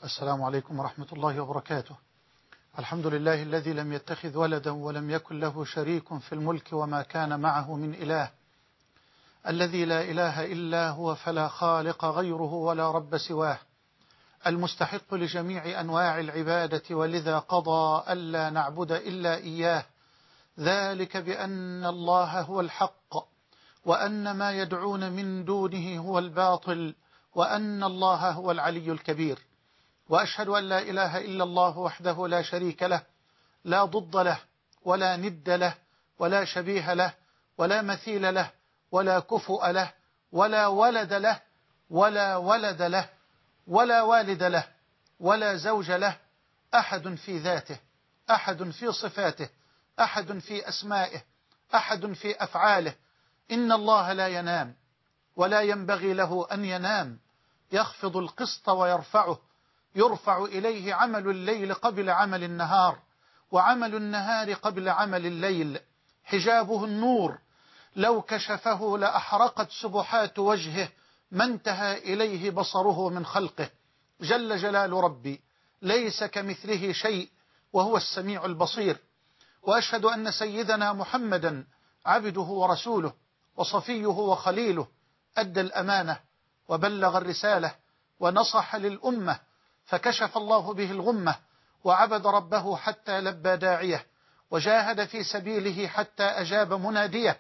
السلام عليكم ورحمة الله وبركاته. الحمد لله الذي لم يتخذ ولدا ولم يكن له شريك في الملك وما كان معه من إله، الذي لا إله إلا هو فلا خالق غيره ولا رب سواه، المستحق لجميع أنواع العبادة، ولذا قضى ألا نعبد إلا إياه، ذلك بأن الله هو الحق وأن ما يدعون من دونه هو الباطل وأن الله هو العلي الكبير. وأشهد أن لا إله إلا الله وحده لا شريك له، لا ضد له ولا ند له ولا شبيه له ولا مثيل له ولا كفؤ له ولا ولد له ولا ولد له ولا والد له ولا زوج له، أحد في ذاته، أحد في صفاته، أحد في أسمائه، أحد في أفعاله. إن الله لا ينام ولا ينبغي له أن ينام، يخفض القسط ويرفعه، يرفع إليه عمل الليل قبل عمل النهار، وعمل النهار قبل عمل الليل، حجابه النور، لو كشفه لأحرقت سبحات وجهه ما انتهى إليه بصره من خلقه. جل جلال ربي ليس كمثله شيء وهو السميع البصير. وأشهد أن سيدنا محمدا عبده ورسوله وصفيه وخليله، أدى الأمانة وبلغ الرسالة ونصح للأمة، فكشف الله به الغمة، وعبد ربه حتى لبى داعيه، وجاهد في سبيله حتى أجاب مناديه،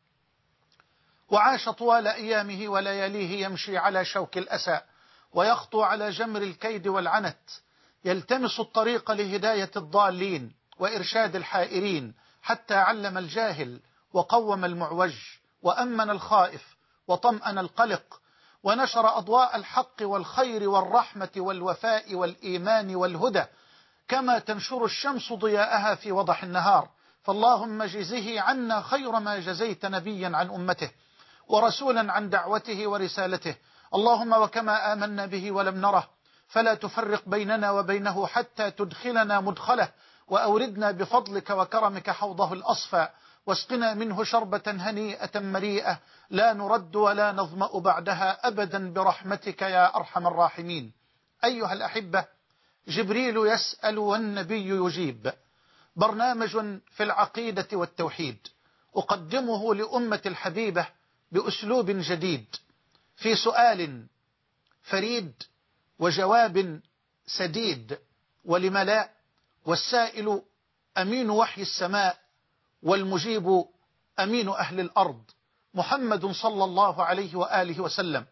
وعاش طوال أيامه ولياليه يمشي على شوك الأسى ويخطو على جمر الكيد والعنت، يلتمس الطريق لهداية الضالين وإرشاد الحائرين، حتى علم الجاهل وقوم المعوج وأمن الخائف وطمأن القلق، ونشر أضواء الحق والخير والرحمة والوفاء والإيمان والهدى، كما تنشر الشمس ضياءها في وضح النهار. فاللهم جزه عنا خير ما جزيت نبيا عن أمته ورسولا عن دعوته ورسالته. اللهم وكما آمنا به ولم نره فلا تفرق بيننا وبينه حتى تدخلنا مدخله، وأوردنا بفضلك وكرمك حوضه الأصفى، واسقنا منه شربة هنيئة مريئة لا نرد ولا نظمأ بعدها أبدا برحمتك يا أرحم الراحمين. أيها الأحبة، جبريل يسأل والنبي يجيب، برنامج في العقيدة والتوحيد، أقدمه لأمة الحبيبة بأسلوب جديد، في سؤال فريد وجواب سديد، ولم لا، والسائل أمين وحي السماء والمجيب أمين أهل الأرض، محمد صلى الله عليه وآله وسلم.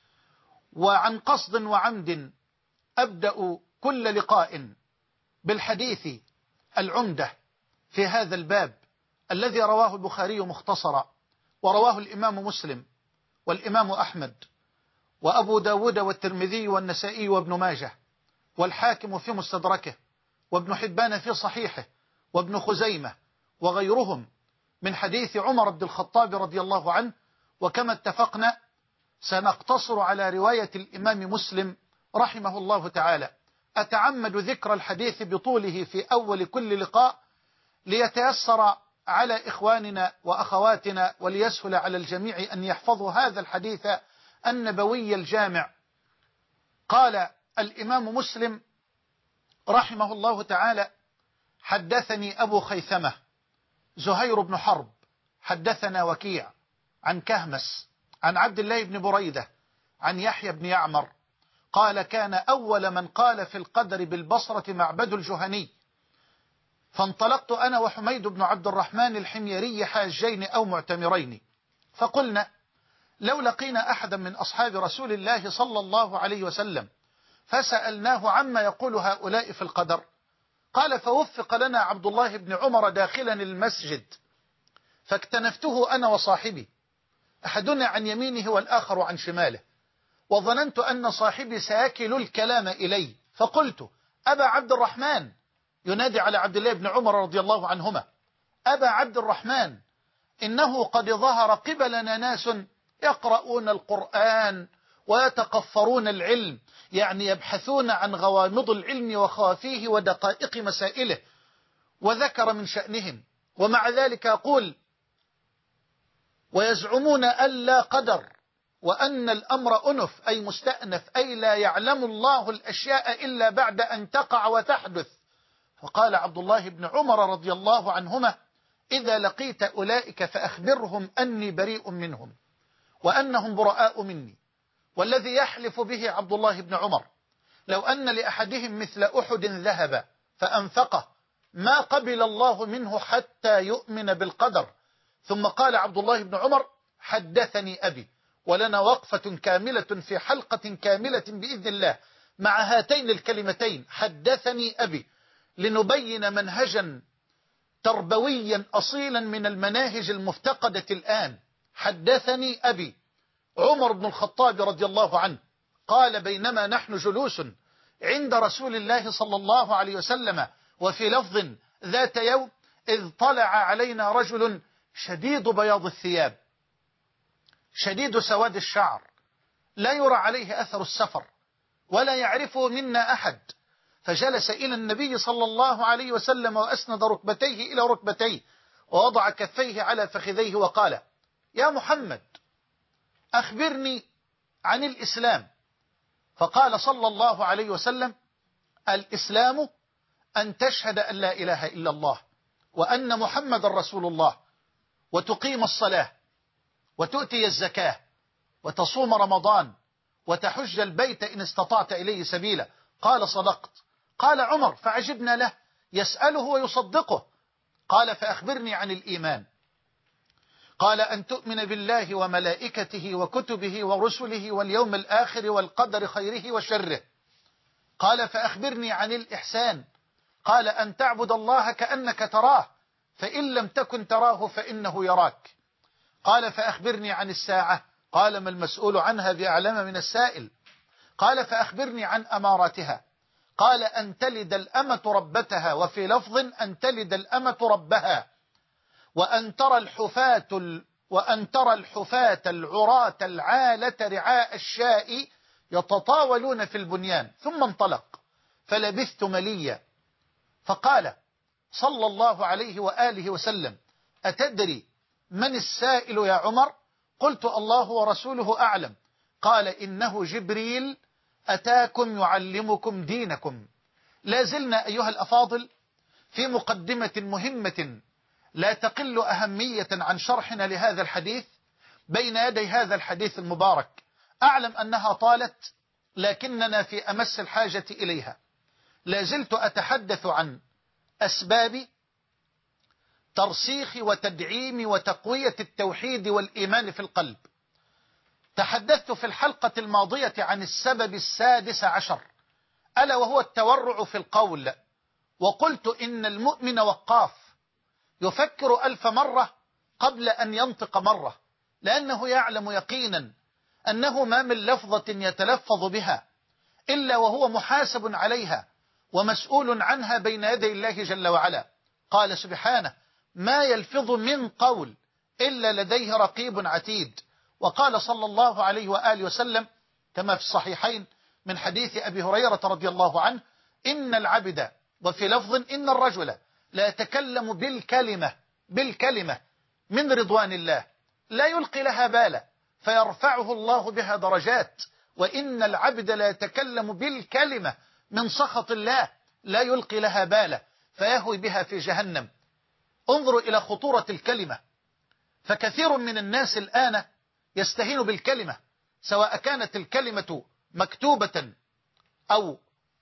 وعن قصد وعمد أبدأ كل لقاء بالحديث العمدة في هذا الباب الذي رواه البخاري مختصرا، ورواه الإمام مسلم والإمام أحمد وأبو داود والترمذي والنسائي وابن ماجه والحاكم في مستدركه وابن حبان في صحيحه وابن خزيمة وغيرهم، من حديث عمر بن الخطاب رضي الله عنه. وكما اتفقنا سنقتصر على رواية الإمام مسلم رحمه الله تعالى. أتعمد ذكر الحديث بطوله في أول كل لقاء ليتيسر على إخواننا وأخواتنا وليسهل على الجميع أن يحفظوا هذا الحديث النبوي الجامع. قال الإمام مسلم رحمه الله تعالى: حدثني أبو خيثمة زهير بن حرب حدثنا وكيع عن كهمس عن عبد الله بن بريدة عن يحيى بن يعمر قال: كان أول من قال في القدر بالبصرة معبد الجهني، فانطلقت أنا وحميد بن عبد الرحمن الحميري حاجين أو معتمرين، فقلنا لو لقينا أحدا من أصحاب رسول الله صلى الله عليه وسلم فسألناه عما يقول هؤلاء في القدر. قال: فوفق لنا عبد الله بن عمر داخلا المسجد، فاكتنفته أنا وصاحبي، أحدنا عن يمينه والآخر عن شماله، وظننت أن صاحبي سيكل الكلام إلي، فقلت: أبا عبد الرحمن، ينادي على عبد الله بن عمر رضي الله عنهما: أبا عبد الرحمن، إنه قد ظهر قبلنا ناس يقرؤون القرآن ويتقفرون العلم، يعني يبحثون عن غوامض العلم وخوافيه ودقائق مسائله، وذكر من شأنهم، ومع ذلك يقول: ويزعمون ألا قدر وأن الأمر أنف أي مستأنف، أي لا يعلم الله الأشياء إلا بعد أن تقع وتحدث. فقال عبد الله بن عمر رضي الله عنهما: إذا لقيت أولئك فأخبرهم أني بريء منهم وأنهم براء مني. والذي يحلف به عبد الله بن عمر لو أن لأحدهم مثل أحد ذهب فأنفقه ما قبل الله منه حتى يؤمن بالقدر. ثم قال عبد الله بن عمر: حدثني أبي. ولنا وقفة كاملة في حلقة كاملة بإذن الله مع هاتين الكلمتين حدثني أبي، لنبين منهجا تربويا أصيلا من المناهج المفتقدة الآن. حدثني أبي. عمر بن الخطاب رضي الله عنه قال: بينما نحن جلوس عند رسول الله صلى الله عليه وسلم، وفي لفظ ذات يوم، إذ طلع علينا رجل شديد بياض الثياب شديد سواد الشعر، لا يرى عليه أثر السفر ولا يعرفه منا أحد، فجلس إلى النبي صلى الله عليه وسلم وأسند ركبتيه إلى ركبتيه ووضع كفيه على فخذيه وقال: يا محمد أخبرني عن الإسلام. فقال صلى الله عليه وسلم: الإسلام أن تشهد أن لا إله إلا الله وأن محمد رسول الله، وتقيم الصلاة، وتؤتي الزكاة، وتصوم رمضان، وتحج البيت إن استطعت إليه سبيلا. قال: صدقت. قال عمر فعجبنا له، يسأله ويصدقه. قال: فأخبرني عن الإيمان. قال: أن تؤمن بالله وملائكته وكتبه ورسله واليوم الآخر والقدر خيره وشره. قال: فأخبرني عن الإحسان. قال: أن تعبد الله كأنك تراه، فإن لم تكن تراه فإنه يراك. قال: فأخبرني عن الساعة. قال: ما المسؤول عنها بأعلم من السائل. قال: فأخبرني عن أماراتها. قال: أن تلد الأمة ربتها، وفي لفظ أن تلد الأمة ربها، وأن ترى الحفاة العراة العالة رعاء الشاء يتطاولون في البنيان. ثم انطلق فلبثت مليا، فقال صلى الله عليه وآله وسلم: أتدري من السائل يا عمر؟ قلت: الله ورسوله أعلم. قال: إنه جبريل أتاكم يعلمكم دينكم. لا زلنا أيها الأفاضل في مقدمة مهمة لا تقل أهمية عن شرحنا لهذا الحديث بين يدي هذا الحديث المبارك. أعلم أنها طالت، لكننا في أمس الحاجة إليها. لا زلت أتحدث عن أسباب ترسيخ وتدعيم وتقوية التوحيد والإيمان في القلب. تحدثت في الحلقة الماضية عن السبب 16، ألا وهو التورع في القول، وقلت إن المؤمن وقاف يفكر 1000 مرة قبل أن ينطق مرة، لأنه يعلم يقينا أنه ما من لفظة يتلفظ بها إلا وهو محاسب عليها ومسؤول عنها بين يدي الله جل وعلا. قال سبحانه: ما يلفظ من قول إلا لديه رقيب عتيد. وقال صلى الله عليه وآله وسلم كما في الصحيحين من حديث أبي هريرة رضي الله عنه: إن العبد، وفي لفظ إن الرجل، لا يتكلم بالكلمة من رضوان الله لا يلقي لها بالا فيرفعه الله بها درجات، وإن العبد لا يتكلم بالكلمة من سخط الله لا يلقي لها بالا فيهوي بها في جهنم. انظروا إلى خطورة الكلمة، فكثير من الناس الآن يستهين بالكلمة، سواء كانت الكلمة مكتوبة أو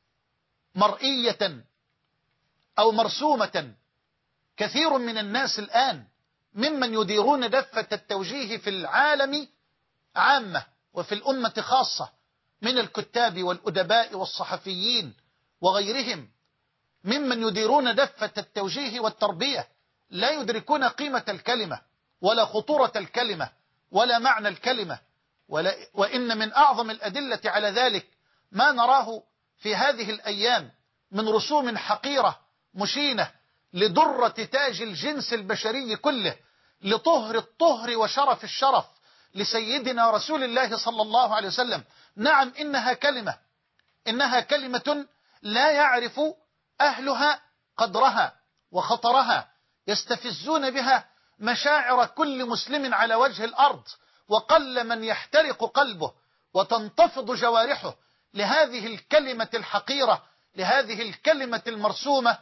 مرئية أو مرسومة. كثير من الناس الآن ممن يديرون دفة التوجيه في العالم عامة وفي الأمة خاصة من الكتاب والأدباء والصحفيين وغيرهم، ممن يديرون دفة التوجيه والتربية، لا يدركون قيمة الكلمة ولا خطورة الكلمة ولا معنى الكلمة. وإن من أعظم الأدلة على ذلك ما نراه في هذه الأيام من رسوم حقيرة مشينة لدرة تاج الجنس البشري كله، لطهر الطهر وشرف الشرف لسيدنا رسول الله صلى الله عليه وسلم. نعم، إنها كلمة لا يعرف أهلها قدرها وخطرها، يستفزون بها مشاعر كل مسلم على وجه الأرض، وقل من يحترق قلبه وتنتفض جوارحه لهذه الكلمة الحقيرة، لهذه الكلمة المرسومة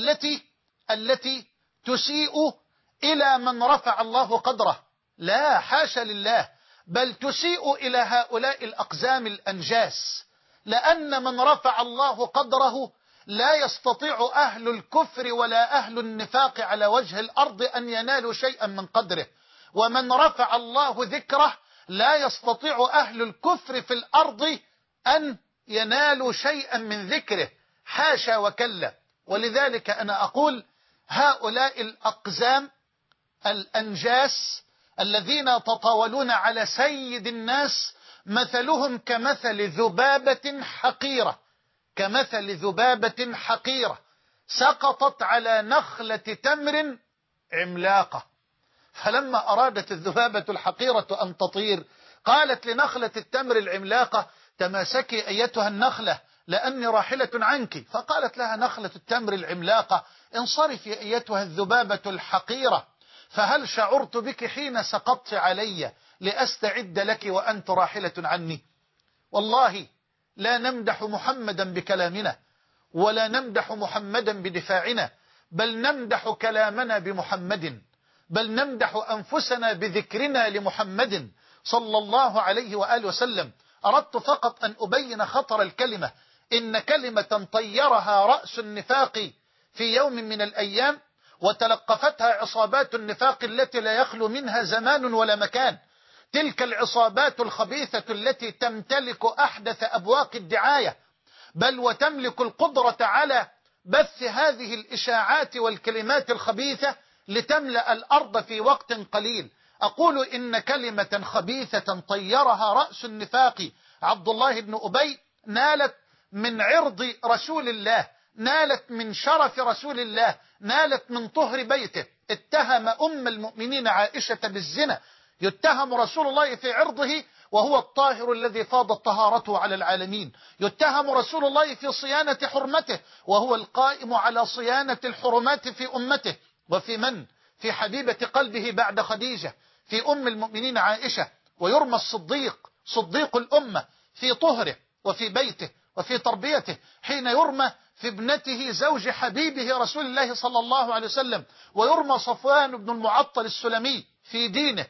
التي تسيء إلى من رفع الله قدره. لا، حاشا لله، بل تسيء إلى هؤلاء الأقزام الأنجاس، لأن من رفع الله قدره لا يستطيع أهل الكفر ولا أهل النفاق على وجه الأرض أن ينالوا شيئا من قدره، ومن رفع الله ذكره لا يستطيع أهل الكفر في الأرض أن ينالوا شيئا من ذكره، حاشا وكلا. ولذلك أنا أقول هؤلاء الأقزام الأنجاس الذين يتطاولون على سيد الناس مثلهم كمثل ذبابة حقيرة، كمثل ذبابة حقيرة سقطت على نخلة تمر عملاقة، فلما أرادت الذبابة الحقيرة أن تطير قالت لنخلة التمر العملاقة: تماسكي أيتها النخلة لأني راحلة عنك. فقالت لها نخلة التمر العملاقة: انصرفي أيتها الذبابة الحقيرة، فهل شعرت بك حين سقطت علي لأستعد لك وأنت راحلة عني؟ والله لا نمدح محمدا بكلامنا ولا نمدح محمدا بدفاعنا، بل نمدح كلامنا بمحمد، بل نمدح أنفسنا بذكرنا لمحمد صلى الله عليه وآله وسلم. أردت فقط أن أبين خطر الكلمة. إن كلمة طيرها رأس النفاق في يوم من الأيام وتلقفتها عصابات النفاق التي لا يخلو منها زمان ولا مكان، تلك العصابات الخبيثة التي تمتلك أحدث أبواق الدعاية، بل وتملك القدرة على بث هذه الإشاعات والكلمات الخبيثة لتملأ الأرض في وقت قليل. أقول إن كلمة خبيثة طيرها رأس النفاق عبد الله بن أبي نالت من عرض رسول الله، نالت من شرف رسول الله، نالت من طهر بيته. اتهم أم المؤمنين عائشة بالزنا، يتهم رسول الله في عرضه وهو الطاهر الذي فاضت طهارته على العالمين، يتهم رسول الله في صيانة حرمته وهو القائم على صيانة الحرمات في أمته. وفي من؟ في حبيبة قلبه بعد خديجة، في أم المؤمنين عائشة. ويرمى الصديق، صديق الأمة، في طهره وفي بيته وفي تربيته، حين يرمى في ابنته زوج حبيبه رسول الله صلى الله عليه وسلم. ويرمى صفوان بن المعطل السلمي في دينه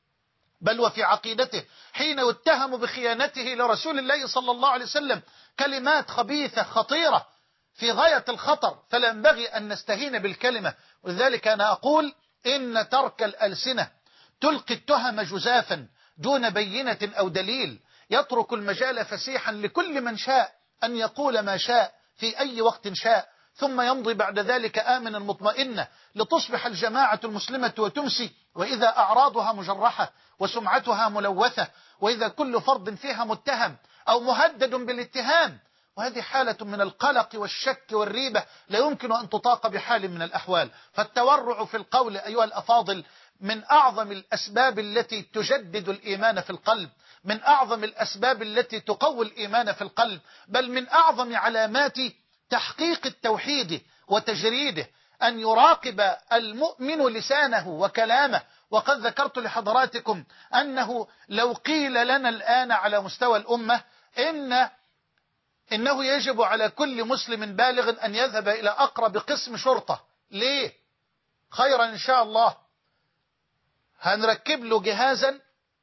بل وفي عقيدته، حين يتهم بخيانته لرسول الله صلى الله عليه وسلم. كلمات خبيثة خطيرة في غاية الخطر، فلا ينبغي أن نستهين بالكلمة. ولذلك أنا أقول إن ترك الألسنة تلقي التهم جزافا دون بينة أو دليل، يترك المجال فسيحا لكل من شاء أن يقول ما شاء في أي وقت شاء، ثم يمضي بعد ذلك آمنا مطمئنا، لتصبح الجماعة المسلمة وتمسي وإذا أعراضها مجرحة وسمعتها ملوثة، وإذا كل فرد فيها متهم أو مهدد بالاتهام. وهذه حالة من القلق والشك والريبة لا يمكن أن تطاق بحال من الأحوال. فالتورع في القول أيها الأفاضل من أعظم الأسباب التي تجدد الإيمان في القلب، من أعظم الأسباب التي تقوي الإيمان في القلب، بل من أعظم علامات تحقيق التوحيد وتجريده أن يراقب المؤمن لسانه وكلامه. وقد ذكرت لحضراتكم أنه لو قيل لنا الآن على مستوى الأمة إنه يجب على كل مسلم بالغ أن يذهب إلى أقرب قسم شرطة، ليه؟ خيرا إن شاء الله، هنركب له جهازا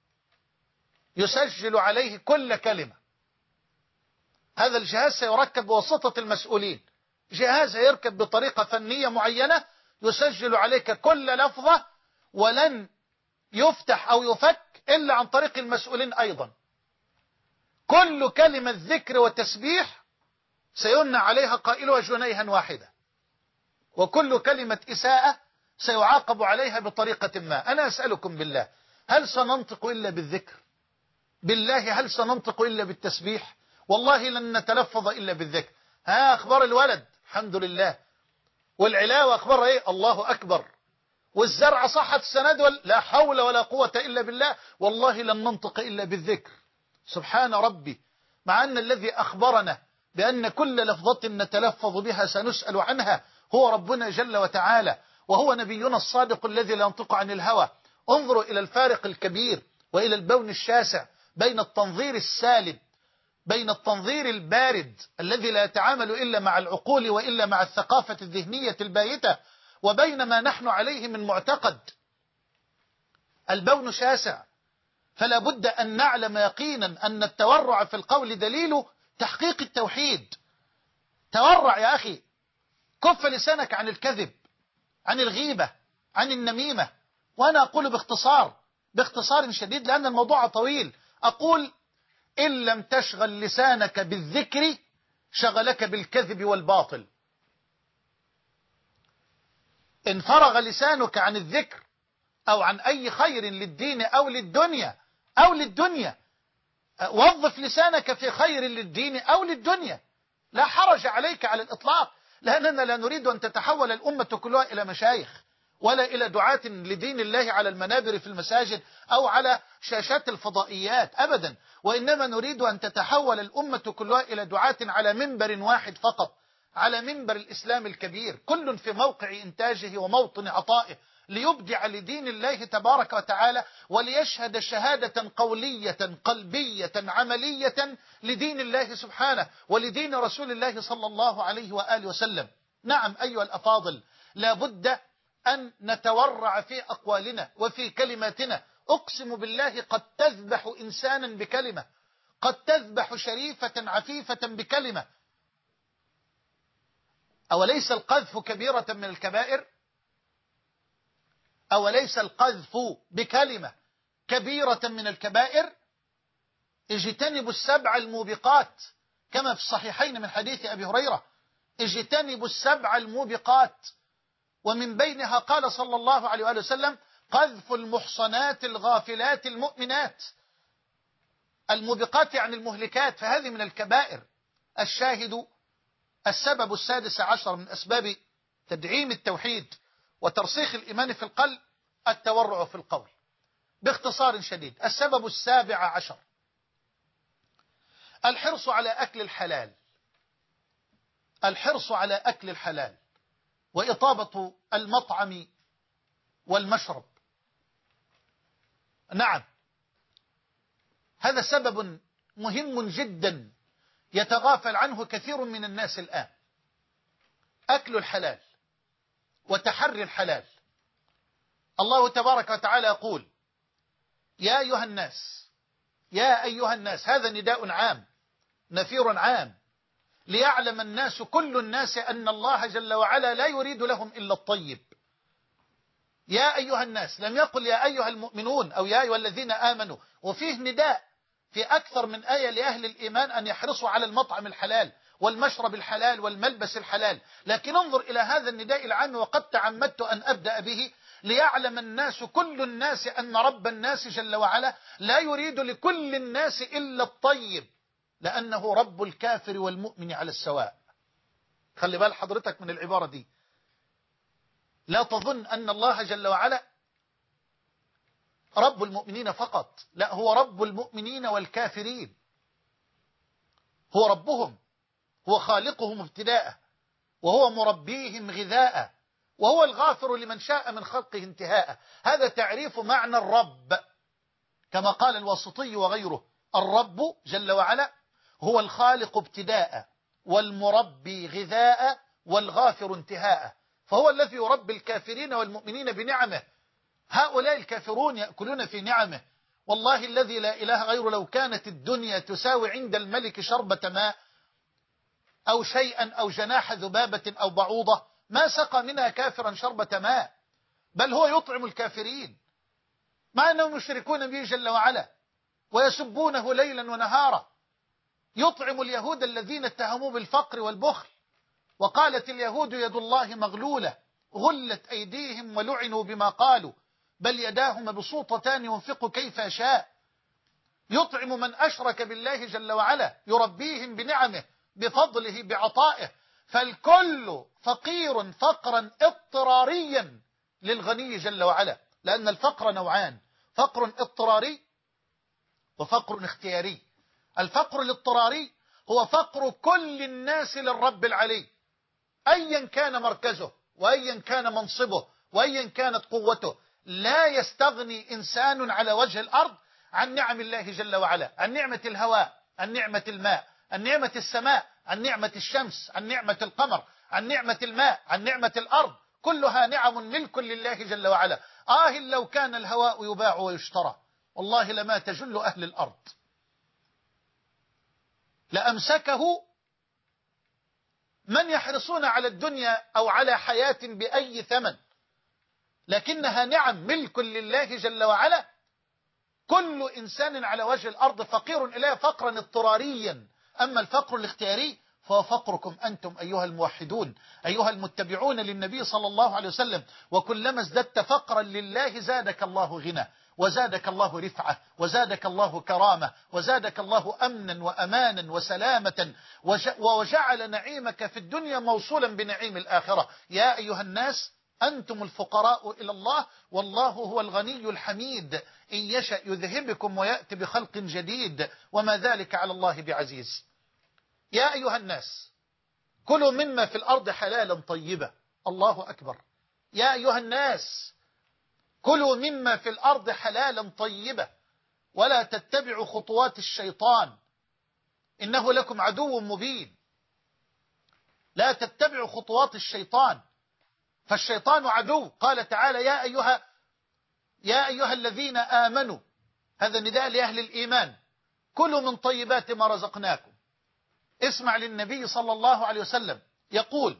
يسجل عليه كل كلمة. هذا الجهاز سيركب بواسطة المسؤولين، جهاز يركب بطريقة فنية معينة يسجل عليك كل لفظة، ولن يفتح أو يفك إلا عن طريق المسؤولين أيضا. كل كلمة ذكر وتسبيح سيمنع عليها قائلها جنيها واحدة، وكل كلمة إساءة سيعاقب عليها بطريقة ما. أنا أسألكم بالله، هل سننطق إلا بالذكر؟ بالله هل سننطق إلا بالتسبيح؟ والله لن نتلفظ إلا بالذكر. أخبار الولد الحمد لله، والعلاوة أخبار إيه؟ الله أكبر. والزرع صحت السند لا حول ولا قوة إلا بالله، والله لن ننطق إلا بالذكر. سبحان ربي، مع أن الذي أخبرنا بأن كل لفظة نتلفظ بها سنسأل عنها هو ربنا جل وتعالى، وهو نبينا الصادق الذي لا ينطق عن الهوى. انظروا إلى الفارق الكبير وإلى البون الشاسع بين التنظير السالب، بين التنظير البارد الذي لا يتعامل إلا مع العقول وإلا مع الثقافة الذهنية البايتة، وبين ما نحن عليه من معتقد. البون شاسع، فلا بد أن نعلم يقينا أن التورع في القول دليل تحقيق التوحيد. تورع يا أخي، كف لسانك عن الكذب، عن الغيبة، عن النميمة. وأنا أقول باختصار شديد لأن الموضوع طويل، أقول إن لم تشغل لسانك بالذكر شغلك بالكذب والباطل. إن فرغ لسانك عن الذكر أو عن أي خير للدين أو للدنيا وظف لسانك في خير للدين أو للدنيا، لا حرج عليك على الإطلاق، لأننا لا نريد أن تتحول الأمة كلها إلى مشايخ ولا إلى دعاة لدين الله على المنابر في المساجد أو على شاشات الفضائيات أبدا، وإنما نريد أن تتحول الأمة كلها إلى دعاة على منبر واحد فقط، على منبر الإسلام الكبير، كل في موقع إنتاجه وموطن عطائه، ليبدع لدين الله تبارك وتعالى، وليشهد شهادة قولية قلبية عملية لدين الله سبحانه ولدين رسول الله صلى الله عليه وآله وسلم. نعم أيها الأفاضل، لا بد أن نتورع في أقوالنا وفي كلماتنا. أقسم بالله قد تذبح إنسانا بكلمة، قد تذبح شريفة عفيفة بكلمة. أوليس القذف كبيرة من الكبائر؟ أوليس القذف بكلمة كبيرة من الكبائر؟ اجتنبوا السبع الموبقات كما في الصحيحين من حديث أبي هريرة، اجتنبوا السبع الموبقات، ومن بينها قال صلى الله عليه وآله وسلم قذف المحصنات الغافلات المؤمنات. الموبقات يعني المهلكات، فهذه من الكبائر. الشاهد السبب السادس عشر من أسباب تدعيم التوحيد وترسيخ الإيمان في القلب التورع في القول. باختصار شديد، السبب السابع عشر الحرص على أكل الحلال، الحرص على أكل الحلال وإطابة المطعم والمشرب. نعم، هذا سبب مهم جدا يتغافل عنه كثير من الناس الآن، أكل الحلال وتحري الحلال. الله تبارك وتعالى يقول يا أيها الناس، يا أيها الناس، هذا نداء عام نفير عام ليعلم الناس كل الناس أن الله جل وعلا لا يريد لهم إلا الطيب. يا أيها الناس، لم يقل يا أيها المؤمنون أو يا أيها الذين آمنوا، وفيه نداء في أكثر من آية لأهل الإيمان أن يحرصوا على المطعم الحلال والمشرب الحلال والملبس الحلال. لكن انظر إلى هذا النداء العام، وقد تعمدت أن أبدأ به ليعلم الناس كل الناس أن رب الناس جل وعلا لا يريد لكل الناس إلا الطيب، لأنه رب الكافر والمؤمن على السواء. خلي بال حضرتك من العبارة دي، لا تظن أن الله جل وعلا رب المؤمنين فقط، لا، هو رب المؤمنين والكافرين، هو ربهم، هو خالقهم ابتداء، وهو مربيهم غذاء، وهو الغافر لمن شاء من خلقه انتهاء. هذا تعريف معنى الرب، كما قال الواسطي وغيره، الرب جل وعلا هو الخالق ابتداء والمربي غذاء والغافر انتهاء، فهو الذي يربي الكافرين والمؤمنين بنعمه. هؤلاء الكافرون يأكلون في نعمه، والله الذي لا إله غيره لو كانت الدنيا تساوي عند الملك شربة ماء أو شيئا أو جناح ذبابة أو بعوضة ما سقى منها كافرا شربة ماء، بل هو يطعم الكافرين، مع أنهم يشركون به جل وعلا ويسبونه ليلا ونهارا. يطعم اليهود الذين اتهموا بالفقر والبخل، وقالت اليهود يد الله مغلولة غلت أيديهم ولعنوا بما قالوا بل يداه مبسوطتان ينفق كيف يشاء. يطعم من أشرك بالله جل وعلا، يربيهم بنعمه بفضله بعطائه، فالكل فقير فقرا اضطراريا للغني جل وعلا، لأن الفقر نوعان، فقر اضطراري وفقر اختياري. الفقر الاضطراري هو فقر كل الناس للرب العلي، أيا كان مركزه وأيا كان منصبه وأيا كانت قوته. لا يستغني إنسان على وجه الأرض عن نعم الله جل وعلا، عن نعمة الهواء، عن نعمة الماء، عن نعمة السماء، عن نعمة الشمس، عن نعمة القمر، عن نعمة الماء، عن نعمة الأرض، كلها نعم ملك لله جل وعلا. لو كان الهواء يباع ويشترى والله لما تجل أهل الأرض، لأمسكه من يحرصون على الدنيا أو على حياة بأي ثمن، لكنها نعم ملك لله جل وعلا. كل إنسان على وجه الأرض فقير إليه فقرا اضطراريا، أما الفقر الاختياري فهو فقركم أنتم أيها الموحدون، أيها المتبعون للنبي صلى الله عليه وسلم. وكلما ازددت فقرا لله زادك الله غنى، وزادك الله رفعة، وزادك الله كرامة، وزادك الله أمنا وأمانا وسلامة، وجعل نعيمك في الدنيا موصولا بنعيم الآخرة. يا أيها الناس أنتم الفقراء إلى الله والله هو الغني الحميد، إن يشأ يذهبكم ويأتي بخلق جديد وما ذلك على الله بعزيز. يا أيها الناس كلوا مما في الأرض حلالا طيبا. الله أكبر. يا أيها الناس كلوا مما في الأرض حلالا طيبا ولا تتبعوا خطوات الشيطان إنه لكم عدو مبين. لا تتبعوا خطوات الشيطان فالشيطان عدو. قال تعالى يا أيها الذين آمنوا، هذا نداء لأهل الإيمان، كلوا من طيبات ما رزقناكم. اسمع للنبي صلى الله عليه وسلم يقول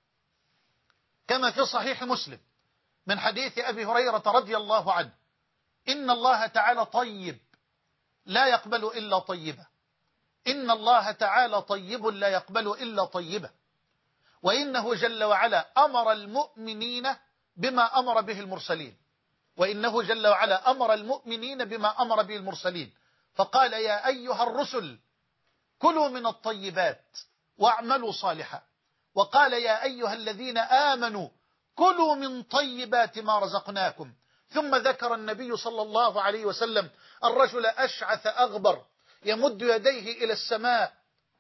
كما في صحيح مسلم من حديث أبي هريرة رضي الله عنه: إن الله تعالى طيب لا يقبل إلا طيبا، إن الله تعالى طيب لا يقبل إلا طيبا، وإنه جل وعلا أمر المؤمنين بما أمر به المرسلين، وإنه جل وعلا أمر المؤمنين بما أمر به المرسلين، فقال يا أيها الرسل كلوا من الطيبات واعملوا صالحا، وقال يا أيها الذين آمنوا كلوا من طيبات ما رزقناكم. ثم ذكر النبي صلى الله عليه وسلم الرجل أشعث أغبر يمد يديه إلى السماء،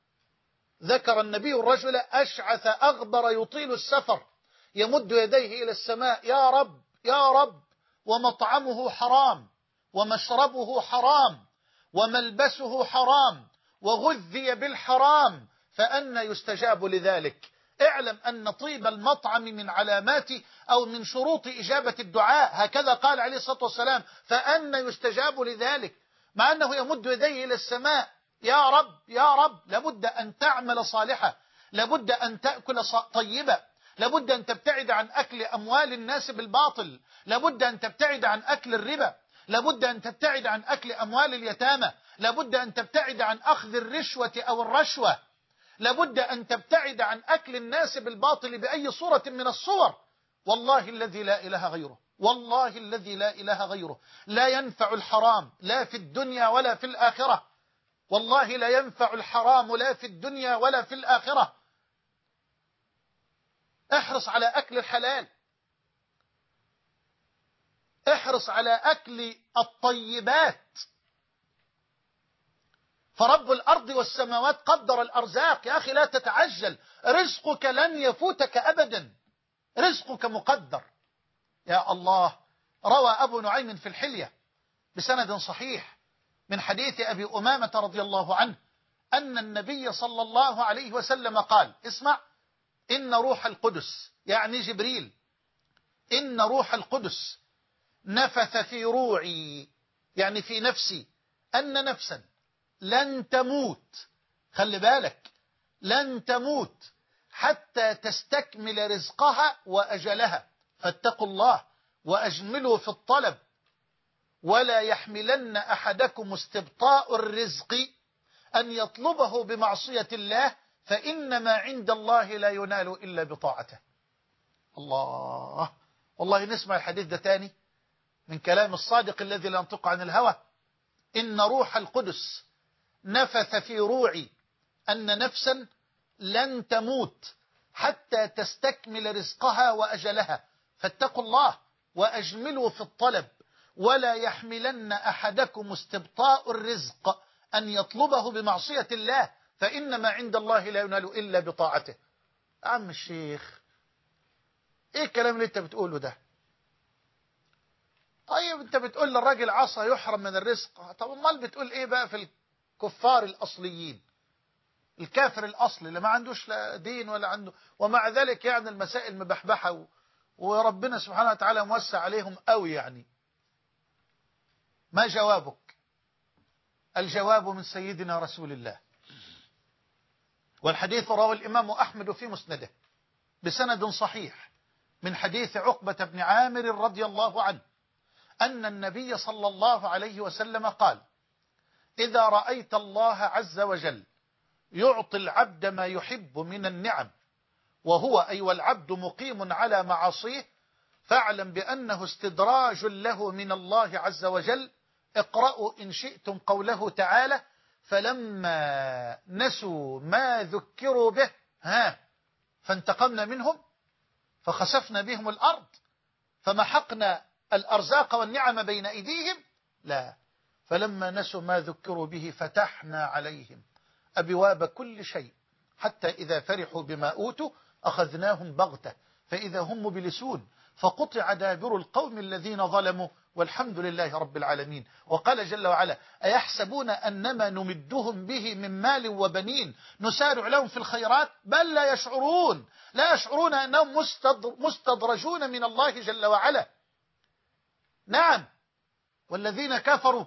ذكر النبي الرجل أشعث أغبر يطيل السفر يمد يديه إلى السماء: يا رب يا رب، ومطعمه حرام ومشربه حرام وملبسه حرام وغذي بالحرام فأنى يستجاب لذلك. اعلم أن طيب المطعم من علامات أو من شروط إجابة الدعاء، هكذا قال عليه الصلاة والسلام: فأنى يستجاب لذلك. مع أنه يمد يديه إلى السماء: يا رب يا رب. لابد أن تعمل صالحة، لابد أن تأكل طيبة، لابد أن تبتعد عن أكل أموال الناس بالباطل، لابد أن تبتعد عن أكل الربا، لابد أن تبتعد عن أكل أموال اليتامى، لابد أن تبتعد عن أخذ الرشوة أو الرشوة، لابد أن تبتعد عن أكل الناس بالباطل بأي صورة من الصور. والله الذي لا إله غيره، والله الذي لا إله غيره، لا ينفع الحرام لا في الدنيا ولا في الآخرة، والله لا ينفع الحرام لا في الدنيا ولا في الآخرة. احرص على أكل الحلال، احرص على أكل الطيبات، فرب الأرض والسماوات قدر الأرزاق. يا أخي لا تتعجل، رزقك لن يفوتك أبدا، رزقك مقدر. يا الله. روى أبو نعيم في الحلية بسند صحيح من حديث أبي أمامة رضي الله عنه أن النبي صلى الله عليه وسلم قال: اسمع، إن روح القدس، يعني جبريل، إن روح القدس نفث في روعي، يعني في نفسي، أن نفسا لن تموت، خلي بالك، لن تموت حتى تستكمل رزقها وأجلها، فاتقوا الله وأجملوا في الطلب، ولا يحملن أحدكم استبطاء الرزق أن يطلبه بمعصية الله، فإنما عند الله لا ينال إلا بطاعته. الله. والله نسمع الحديث ده تاني من كلام الصادق الذي لا ينطق عن الهوى: إن روح القدس نفث في روعي أن نفسا لن تموت حتى تستكمل رزقها وأجلها، فاتقوا الله وأجملوا في الطلب، ولا يحملن أحدكم استبطاء الرزق أن يطلبه بمعصية الله، فإنما عند الله لا ينال إلا بطاعته. عم الشيخ، إيه الكلام اللي أنت بتقوله ده؟ طيب أنت بتقول للراجل عصا يحرم من الرزق، طب امال بتقول إيه بقى في الكفار الأصليين، الكافر الأصلي اللي ما عندوش لا دين ولا عنده، ومع ذلك يعني المسائل مبحبحة وربنا سبحانه وتعالى موسع عليهم قوي يعني. ما جوابك؟ الجواب من سيدنا رسول الله، والحديث رواه الإمام أحمد في مسنده بسند صحيح من حديث عقبة بن عامر رضي الله عنه أن النبي صلى الله عليه وسلم قال: إذا رأيت الله عز وجل يعطي العبد ما يحب من النعم وهو أي والعبد مقيم على معاصيه فاعلم بأنه استدراج له من الله عز وجل. اقرأوا إن شئتم قوله تعالى: فلما نسوا ما ذكروا به فانتقمنا منهم فخسفنا بهم الأرض فمحقنا الأرزاق والنعم بين أيديهم. لا، فلما نسوا ما ذكروا به فتحنا عليهم أبواب كل شيء حتى إذا فرحوا بما أوتوا أخذناهم بغتة فإذا هم مبلسون فقطع دابر القوم الذين ظلموا والحمد لله رب العالمين. وقال جل وعلا: أيحسبون أنما نمدهم به من مال وبنين نسارع لهم في الخيرات بل لا يشعرون، لا يشعرون أنهم مستدرجون من الله جل وعلا. نعم، والذين كفروا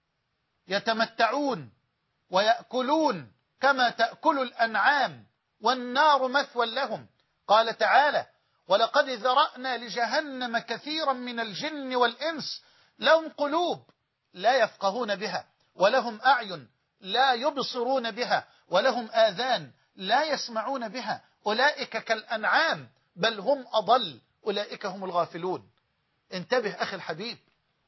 يتمتعون ويأكلون كما تأكل الأنعام والنار مثوى لهم. قال تعالى: ولقد ذرأنا لجهنم كثيرا من الجن والإنس لهم قلوب لا يفقهون بها ولهم أعين لا يبصرون بها ولهم آذان لا يسمعون بها أولئك كالأنعام بل هم أضل أولئك هم الغافلون. انتبه أخي الحبيب،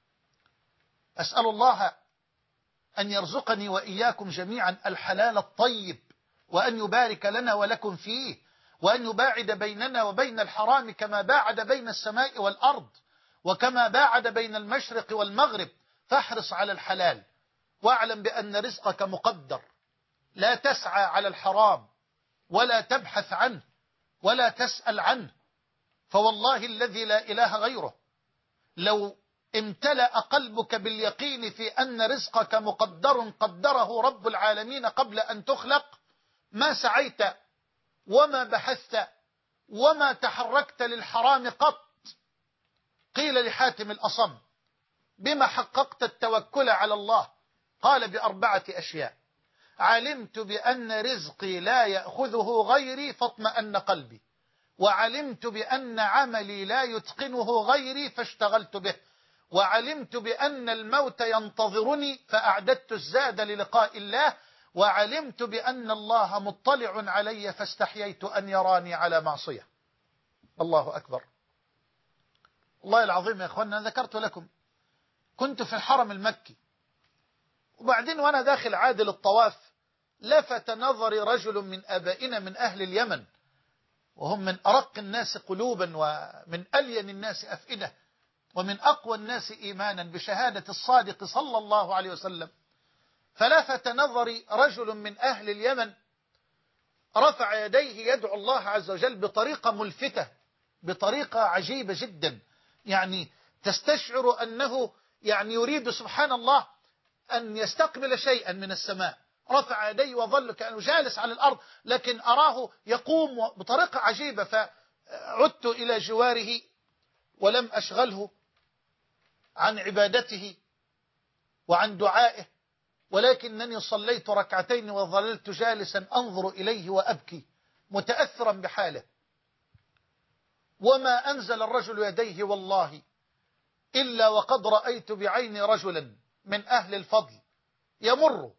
أسأل الله أن يرزقني وإياكم جميعا الحلال الطيب وأن يبارك لنا ولكم فيه وأن يباعد بيننا وبين الحرام كما باعد بين السماء والأرض وكما باعد بين المشرق والمغرب. فاحرص على الحلال واعلم بأن رزقك مقدر، لا تسعى على الحرام ولا تبحث عنه ولا تسأل عنه، فوالله الذي لا إله غيره لو امتلأ قلبك باليقين في أن رزقك مقدر قدره رب العالمين قبل أن تخلق ما سعيت وما بحثت وما تحركت للحرام قط. قيل لحاتم الأصم: بما حققت التوكل على الله؟ قال: بأربعة أشياء: علمت بأن رزقي لا يأخذه غيري فاطمأن قلبي، وعلمت بأن عملي لا يتقنه غيري فاشتغلت به، وعلمت بأن الموت ينتظرني فأعددت الزاد للقاء الله، وعلمت بأن الله مطلع علي فاستحييت أن يراني على معصية. الله أكبر. والله العظيم يا أخوانا، ذكرت لكم كنت في الحرم المكي، وبعدين وأنا داخل عادل الطواف لفت نظري رجل من آبائنا من أهل اليمن، وهم من أرق الناس قلوبا ومن ألين الناس أفئدة ومن أقوى الناس إيمانا بشهادة الصادق صلى الله عليه وسلم. فلفت نظري رجل من أهل اليمن رفع يديه يدعو الله عز وجل بطريقة ملفتة، بطريقة عجيبة جدا، يعني تستشعر أنه يعني يريد سبحان الله أن يستقبل شيئا من السماء. رفع يديه وظل كأنه جالس على الأرض، لكن أراه يقوم بطريقة عجيبة. فعدت إلى جواره ولم أشغله عن عبادته وعن دعائه، ولكنني صليت ركعتين وظللت جالسا أنظر إليه وأبكي متأثرا بحاله. وما أنزل الرجل يديه والله إلا وقد رأيت بعيني رجلا من أهل الفضل يمر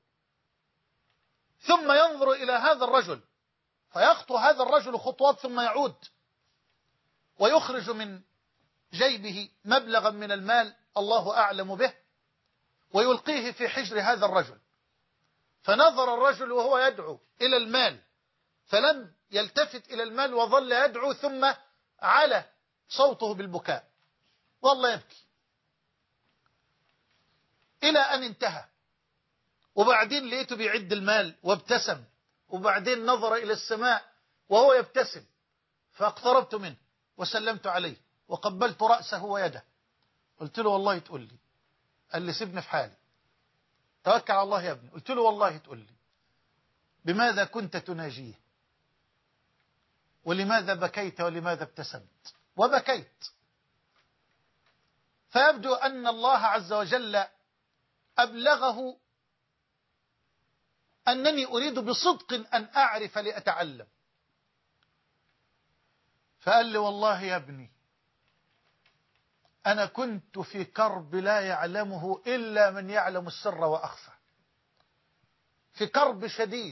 ثم ينظر إلى هذا الرجل فيخطو هذا الرجل خطوات ثم يعود ويخرج من جيبه مبلغا من المال الله أعلم به ويلقيه في حجر هذا الرجل. فنظر الرجل وهو يدعو إلى المال فلم يلتفت إلى المال وظل يدعو، ثم على صوته بالبكاء والله يبكي إلى أن انتهى. وبعدين لقيته بيعد المال وابتسم، وبعدين نظر إلى السماء وهو يبتسم، فاقتربت منه وسلمت عليه وقبلت رأسه ويده قلت له والله تقول لي. قال لي سيبني في حالي، توكل على الله يا ابني. قلت له والله تقول لي بماذا كنت تناجيه، ولماذا بكيت ولماذا ابتسمت. وبكيت. فيبدو أن الله عز وجل أبلغه أنني أريد بصدق أن أعرف لأتعلم. فقال لي والله يا ابني أنا كنت في كرب لا يعلمه إلا من يعلم السر وأخفى، في كرب شديد،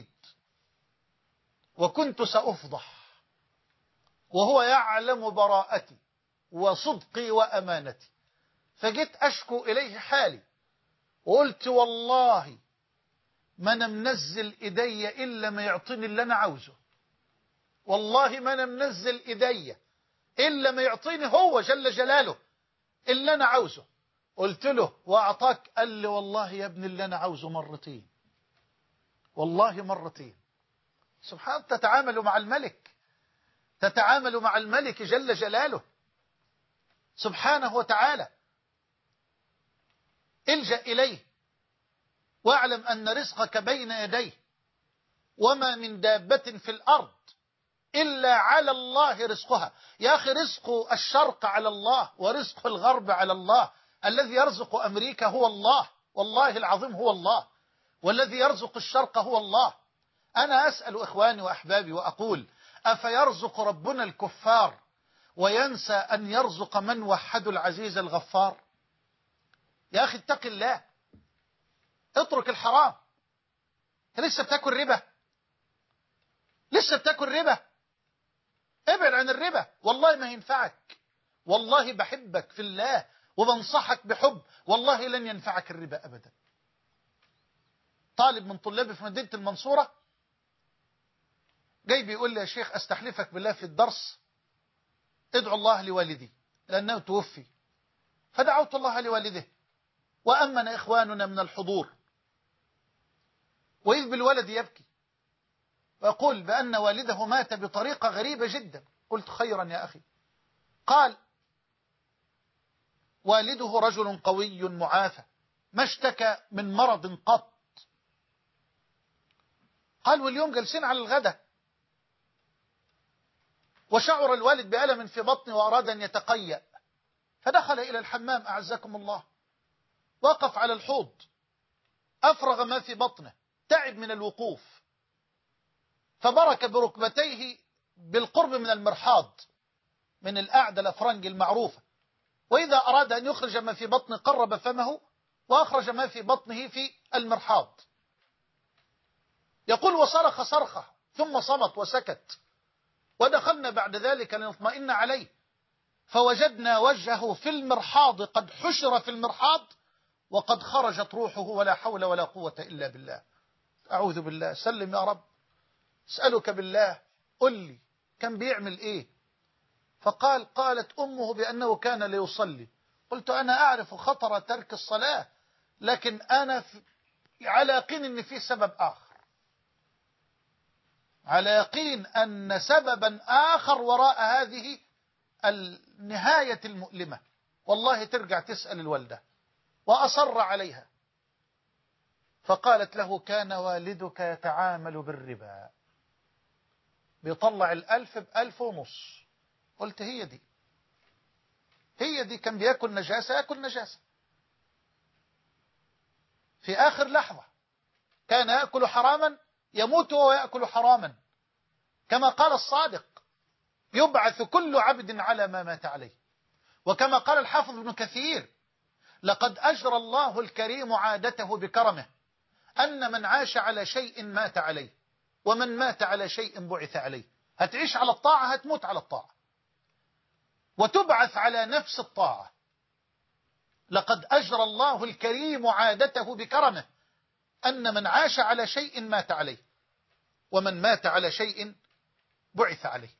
وكنت سأفضح، وهو يعلم براءتي وصدقي وأمانتي. فجيت أشكو إليه حالي، وقلت والله ما أنا منزل إيدي إلا ما يعطيني اللي أنا عاوزه، والله ما أنا منزل إيدي إلا ما يعطيني هو جل جلاله اللي أنا عاوزه. قلت له وأعطاك؟ قال لي والله يا ابني اللي أنا عاوزه مرتين، والله مرتين. سبحان، تتعامل مع الملك، تتعامل مع الملك جل جلاله سبحانه وتعالى. الجأ إليه واعلم أن رزقك بين يديه، وما من دابة في الأرض إلا على الله رزقها. يا أخي رزق الشرق على الله ورزق الغرب على الله. الذي يرزق أمريكا هو الله، والله العظيم هو الله، والذي يرزق الشرق هو الله. أنا أسأل إخواني وأحبابي وأقول أفيرزق ربنا الكفار وينسى أن يرزق من وحد العزيز الغفار؟ يا أخي اتق الله، اترك الحرام. لسه بتاكل ربا، لسه بتاكل ربا، ابعد عن الربا، والله ما ينفعك، والله بحبك في الله وبنصحك بحب، والله لن ينفعك الربا أبدا. طالب من طلابي في مدينة المنصورة جاي بيقول لي يا شيخ أستحلفك بالله في الدرس ادعو الله لوالدي لأنه توفي. فدعوت الله لوالده وأمن إخواننا من الحضور، وإذ بالولد يبكي ويقول بأن والده مات بطريقة غريبة جدا. قلت خيرا يا أخي. قال والده رجل قوي معافى ما اشتكى من مرض قط. قال واليوم جالسين على الغداء وشعر الوالد بألم في بطنه وأراد أن يتقيأ، فدخل إلى الحمام أعزكم الله، وقف على الحوض، أفرغ ما في بطنه، تعب من الوقوف، فبرك بركبتيه بالقرب من المرحاض، من القعدة الأفرنج المعروفة، وإذا أراد أن يخرج ما في بطنه قرب فمه وأخرج ما في بطنه في المرحاض. يقول وصرخ صرخة ثم صمت وسكت، ودخلنا بعد ذلك لنطمئن عليه، فوجدنا وجهه في المرحاض قد حشر في المرحاض وقد خرجت روحه، ولا حول ولا قوة إلا بالله. أعوذ بالله، سلم يا رب، اسألك بالله قل لي كان بيعمل إيه؟ فقال قالت أمه بأنه كان ليصلي. قلت أنا أعرف خطر ترك الصلاة، لكن أنا على يقين أن في سبب آخر، على يقين أن سببا آخر وراء هذه النهاية المؤلمة. والله ترجع تسأل الوالدة، وأصر عليها. فقالت له كان والدك يتعامل بالربا، بيطلع 1000 ب1500. قلت هي دي، هي دي. كان بيأكل نجاسة يأكل نجاسة. في آخر لحظة كان يأكل حراما يموت وهو يأكل حراما، كما قال الصادق يبعث كل عبد على ما مات عليه. وكما قال الحافظ ابن كثير لقد أجرى الله الكريم عادته بكرمه أن من عاش على شيء مات عليه، ومن مات على شيء بعث عليه. هتعيش على الطاعة هتموت على الطاعة، وتبعث على نفس الطاعة. لقد أجرى الله الكريم عادته بكرمه أن من عاش على شيء مات عليه، ومن مات على شيء بعث عليه.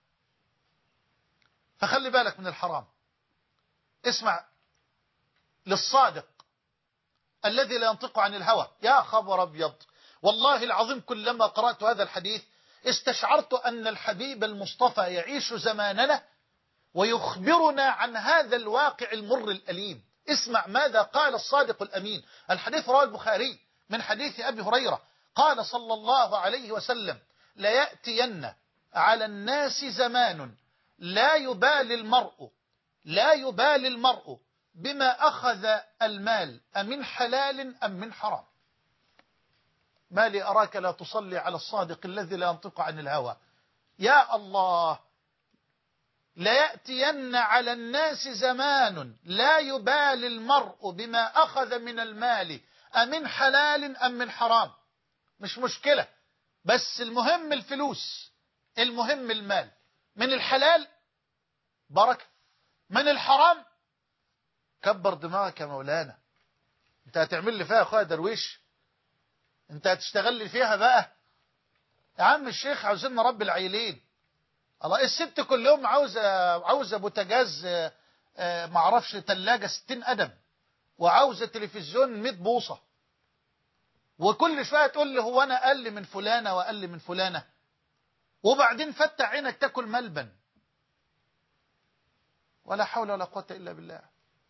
فخلي بالك من الحرام. اسمع للصادق الذي لا ينطق عن الهوى. يا خبر أبيض، والله العظيم كلما قرأت هذا الحديث استشعرت أن الحبيب المصطفى يعيش زماننا ويخبرنا عن هذا الواقع المر الأليم. اسمع ماذا قال الصادق الأمين. الحديث رواه البخاري من حديث أبي هريرة قال صلى الله عليه وسلم: ليأتين على الناس زمان لا يبالي المرء بما أخذ المال أمن حلال أم من حرام. ما لي أراك لا تصلي على الصادق الذي لا ينطق عن الهوى. يا الله، ليأتين على الناس زمان لا يبالي المرء بما أخذ من المال أمن حلال أم من حرام. مش مشكلة، بس المهم الفلوس، المهم المال. من الحلال بركة، من الحرام كبر دماغك يا مولانا. انت هتعمل لي فيها يا اخويا درويش؟ انت هتشتغل لي فيها بقى يا عم الشيخ؟ عاوزين نربي العيلين. الله، الست كل يوم عاوزه بوتاجاز، معرفش تلاجة 60 قدم، وعاوزه تلفزيون 100 بوصة، وكل شويه تقول لي هو انا اقل من فلانه واقل من فلانه، وبعدين فتح عينك تاكل ملبن. ولا حول ولا قوه الا بالله.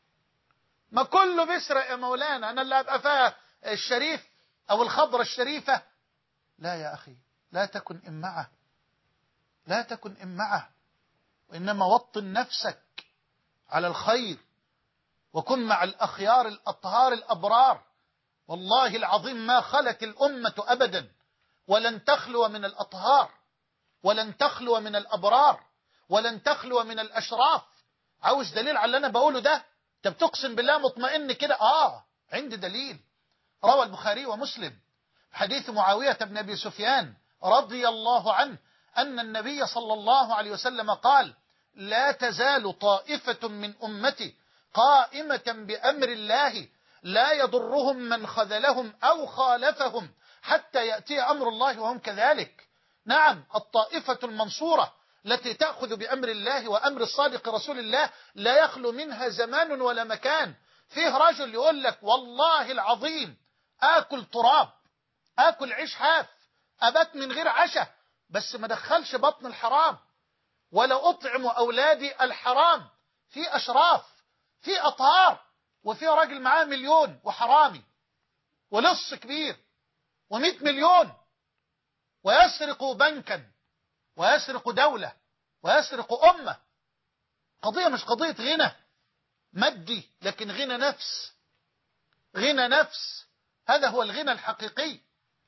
ما كله بيسرق يا مولانا، انا اللي ابقى فيها الشريف او الخضره الشريفه؟ لا يا اخي، لا تكن إمعة، لا تكن إمعة، وإنما وطن نفسك على الخير، وكن مع الأخيار الأطهار الأبرار. والله العظيم ما خلت الأمة أبدا ولن تخلو من الأطهار، ولن تخلو من الأبرار، ولن تخلو من الأشراف. عاوز دليل على اللي أنا بقوله ده؟ أنت بتقسم بالله مطمئن كده؟ عندي دليل. روى البخاري ومسلم حديث معاوية بن أبي سفيان رضي الله عنه أن النبي صلى الله عليه وسلم قال: لا تزال طائفة من أمتي قائمة بأمر الله لا يضرهم من خذلهم أو خالفهم حتى يأتي أمر الله وهم كذلك. نعم، الطائفة المنصورة التي تأخذ بأمر الله وأمر الصادق رسول الله لا يخلو منها زمان ولا مكان. فيه رجل يقول لك والله العظيم آكل تراب، آكل عيش حاف، أبات من غير عشاء، بس ما دخلش بطن الحرام، ولا أطعم أولادي الحرام. في أشراف، في أطهار، وفي راجل معاه 1,000,000 وحرامي ولص كبير و100 مليون، ويسرق بنكا ويسرق دولة ويسرق أمة. قضية مش قضية غنى مادي، لكن غنى نفس، غنى نفس. هذا هو الغنى الحقيقي،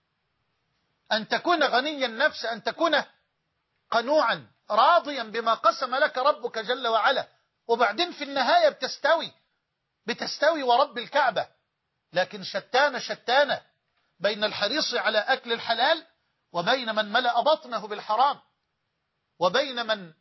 أن تكون غني النفس، أن تكون قنوعا راضيا بما قسم لك ربك جل وعلا، وبعدين في النهاية بتستوي ورب الكعبة. لكن شتان بين الحريص على أكل الحلال وبين من ملأ بطنه بالحرام، وبين من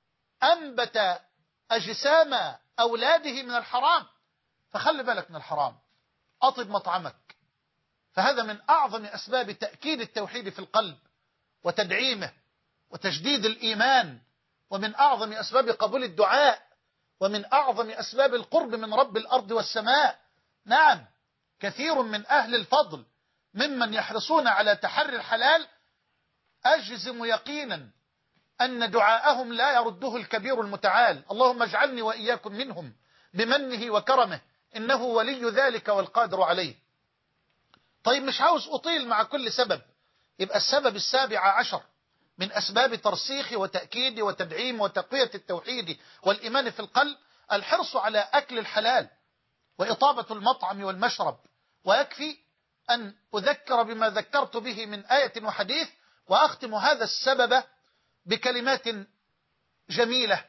أنبت أجسام أولاده من الحرام. فخلي بالك من الحرام، أطب مطعمك، فهذا من أعظم أسباب تأكيد التوحيد في القلب وتدعيمه وتجديد الإيمان، ومن أعظم أسباب قبول الدعاء، ومن أعظم أسباب القرب من رب الأرض والسماء. نعم، كثير من أهل الفضل ممن يحرصون على تحري الحلال أجزم يقينا أن دعاءهم لا يرده الكبير المتعال: اللهم اجعلني وإياكم منهم بمنه وكرمه، إنه ولي ذلك والقادر عليه. طيب مش عاوز أطيل مع كل سبب، يبقى السبب 17 من أسباب ترسيخ وتأكيد وتدعيم وتقوية التوحيد والإيمان في القلب الحرص على أكل الحلال وإطابة المطعم والمشرب. ويكفي أن أذكر بما ذكرت به من آية وحديث، وأختم هذا السبب بكلمات جميلة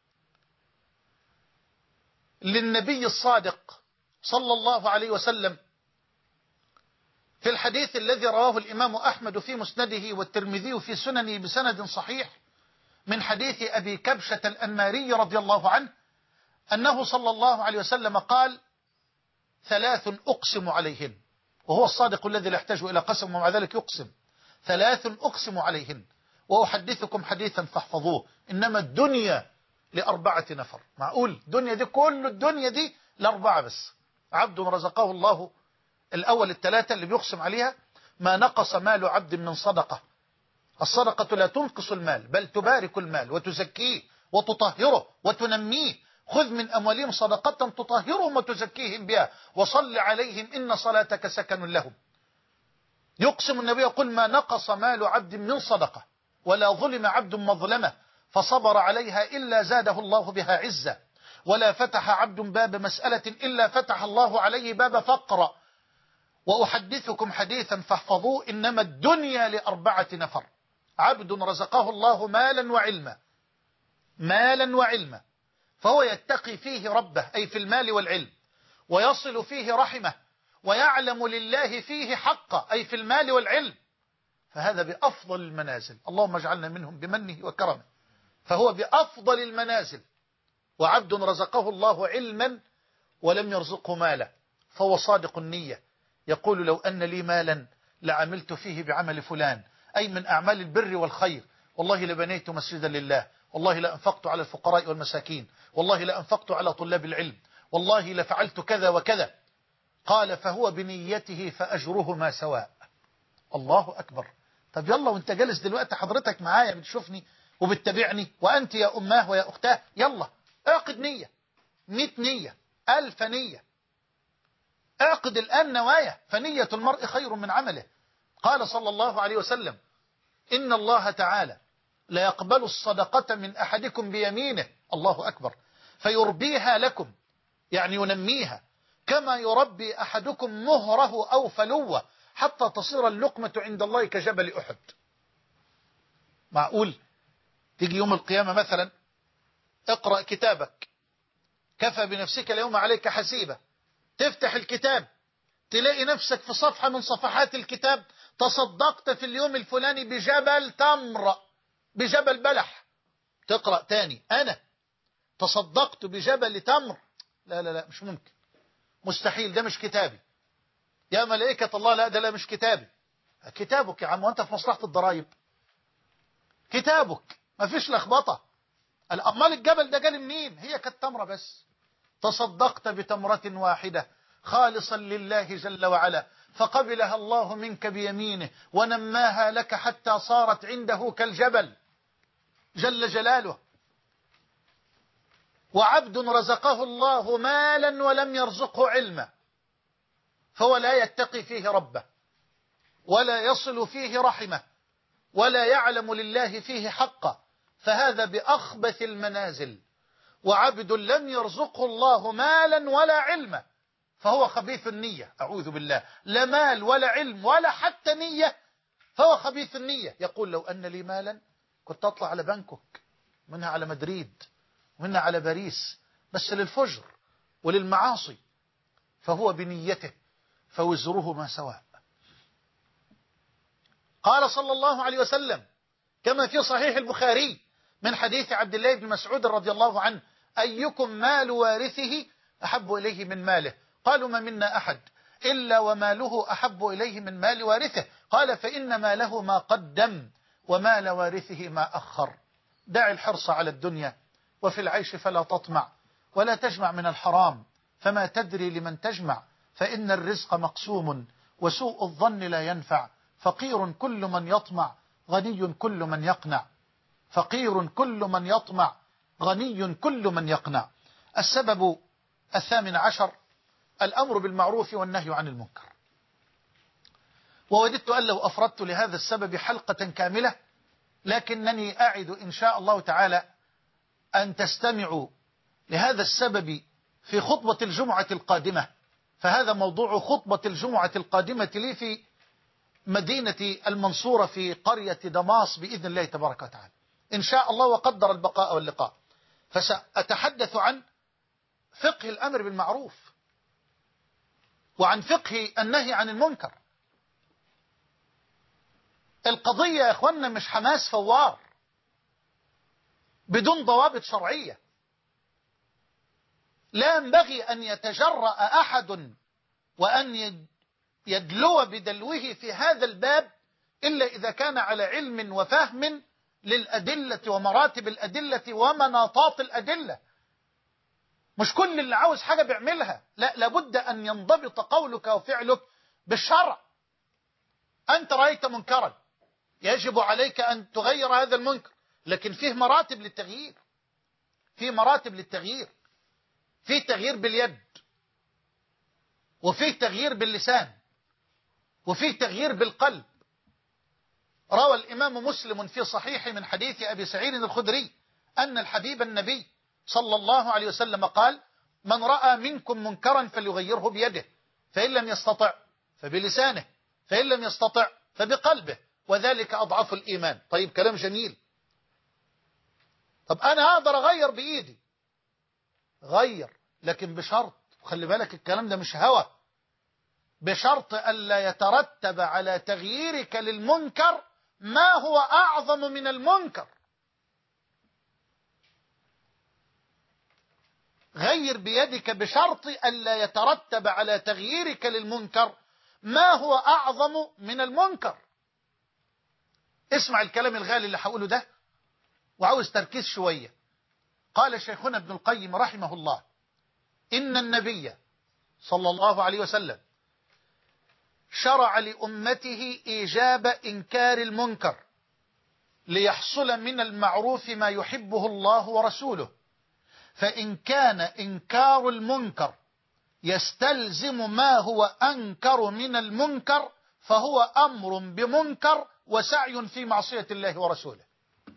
للنبي الصادق صلى الله عليه وسلم في الحديث الذي رواه الإمام أحمد في مسنده والترمذي في سننه بسند صحيح من حديث أبي كبشة الأنماري رضي الله عنه أنه صلى الله عليه وسلم قال: 3 أقسم عليهن، وهو الصادق الذي لا يحتاج إلى قسم ومع ذلك يقسم: 3 أقسم عليهن وأحدثكم حديثا فاحفظوه، إنما الدنيا ل4 نفر. معقول الدنيا دي، كل الدنيا دي ل4 بس؟ عبد رزقه الله الأول 3 اللي بيقسم عليها: ما نقص مال عبد من صدقة. الصدقة لا تنقص المال، بل تبارك المال وتزكيه وتطهره وتنميه خذ من أموالهم صدقة تطهرهم وتزكيهم بها وصل عليهم إن صلاتك سكن لهم. يقسم النبي يقول ما نقص مال عبد من صدقة ولا ظلم عبد مظلمة فصبر عليها إلا زاده الله بها عزة، ولا فتح عبد باب مسألة إلا فتح الله عليه باب فقر. وأحدثكم حديثا فاحفظوه، إنما الدنيا لأربعة نفر: عبد رزقه الله مالا وعلما، مالا وعلما، فهو يتقي فيه ربه أي في المال والعلم، ويصل فيه رحمه، ويعلم لله فيه حقه أي في المال والعلم، فهذا بأفضل المنازل. اللهم اجعلنا منهم بمنه وكرمه. فهو بأفضل المنازل. وعبد رزقه الله علما ولم يرزقه مالا، فهو صادق النية، يقول لو أن لي مالا لعملت فيه بعمل فلان، أي من أعمال البر والخير، والله لبنيت مسجدا لله، والله لأنفقت على الفقراء والمساكين، والله لأنفقت على طلاب العلم، والله لفعلت كذا وكذا. قال فهو بنيته فأجرهما سواء. الله أكبر. طب يلا وانت جالس دلوقتي حضرتك معايا بتشوفني وبتتابعني، وأنت يا أماه ويا أختاه، يلا اعقد نية، 100 نية، 1000 نية، اعقد الآن نوايا، فنية المرء خير من عمله. قال صلى الله عليه وسلم إن الله تعالى لا يقبل الصدقة من أحدكم بيمينه، الله أكبر، فيربيها لكم، يعني ينميها، كما يربي أحدكم مهره أو فلوه حتى تصير اللقمة عند الله كجبل أحد. معقول تيجي يوم القيامة مثلا اقرأ كتابك كفى بنفسك اليوم عليك حسيبة، تفتح الكتاب تلاقي نفسك في صفحة من صفحات الكتاب تصدقت في اليوم الفلاني بجبل تمر، بجبل بلح. تقرأ تاني أنا تصدقت بجبل تمر، لا لا لا مش ممكن، مستحيل، ده مش كتابي يا ملائكة الله، لا ده لا مش كتابي. كتابك يا عم، وانت في مصلحة الضرائب كتابك، ما فيش لخبطة. الأمال الجبل ده جالي منين؟ هي كانت تمرة بس، تصدقت بتمرة واحدة خالصا لله جل وعلا، فقبلها الله منك بيمينه ونماها لك حتى صارت عنده كالجبل جل جلاله. وعبد رزقه الله مالا ولم يرزقه علما، فهو لا يتقي فيه ربه، ولا يصل فيه رحمه، ولا يعلم لله فيه حقه، فهذا بأخبث المنازل. وعبد لم يرزقه الله مالا ولا علما، فهو خبيث النية، أعوذ بالله، لا مال ولا علم ولا حتى نية، فهو خبيث النية. يقول لو أن لي مالا كنت أطلع على بانكوك، منها على مدريد، ومنها على باريس، بس للفجر وللمعاصي، فهو بنيته فوزرهما سواء. قال صلى الله عليه وسلم كما في صحيح البخاري من حديث عبد الله بن مسعود رضي الله عنه: أيكم مال وارثه أحب إليه من ماله؟ قالوا ما منا أحد إلا وماله أحب إليه من مال وارثه. قال فإن ماله ما قدم ومال وارثه ما أخر. دع الحرص على الدنيا وفي العيش فلا تطمع، ولا تجمع من الحرام فما تدري لمن تجمع، فإن الرزق مقسوم وسوء الظن لا ينفع، فقير كل من يطمع غني كل من يقنع، فقير كل من يطمع غني كل من يقنع. السبب 18 الأمر بالمعروف والنهي عن المنكر. ووددت أن لو أفردت لهذا السبب حلقة كاملة، لكنني أعد إن شاء الله تعالى أن تستمعوا لهذا السبب في خطبة الجمعة القادمة، فهذا موضوع خطبة الجمعة القادمة لي في مدينة المنصورة في قرية دماس بإذن الله تبارك وتعالى إن شاء الله وقدر البقاء واللقاء. فسأتحدث عن فقه الأمر بالمعروف وعن فقه النهي عن المنكر. القضية يا أخوانا مش حماس فوار بدون ضوابط شرعية. لا ينبغي أن يتجرأ أحد وأن يدلو بدلوه في هذا الباب إلا إذا كان على علم وفهم للأدلة ومراتب الأدلة ومناطات الأدلة. مش كل اللي عاوز حاجة بيعملها، لا، لابد أن ينضبط قولك وفعلك بالشرع. أنت رأيت منكرا يجب عليك أن تغير هذا المنكر، لكن فيه مراتب للتغيير، فيه مراتب للتغيير. في تغيير باليد، وفي تغيير باللسان، وفي تغيير بالقلب. روى الإمام مسلم في صحيح من حديث أبي سعيد الخدري أن الحبيب النبي صلى الله عليه وسلم قال: من رأى منكم منكرا فليغيره بيده، فإن لم يستطع فبلسانه، فإن لم يستطع فبقلبه، وذلك أضعف الإيمان. طيب كلام جميل. طب أنا أقدر أغير بإيدي، غير، لكن بشرط، وخلي بالك الكلام ده مش هوى، بشرط ألا يترتب على تغييرك للمنكر ما هو أعظم من المنكر. غير بيدك بشرط ألا يترتب على تغييرك للمنكر ما هو أعظم من المنكر. اسمع الكلام الغالي اللي هقوله ده، وعاوز تركيز شوية. قال شيخنا ابن القيم رحمه الله: إن النبي صلى الله عليه وسلم شرع لأمته إيجاب إنكار المنكر ليحصل من المعروف ما يحبه الله ورسوله، فإن كان إنكار المنكر يستلزم ما هو أنكر من المنكر فهو أمر بمنكر وسعي في معصية الله ورسوله.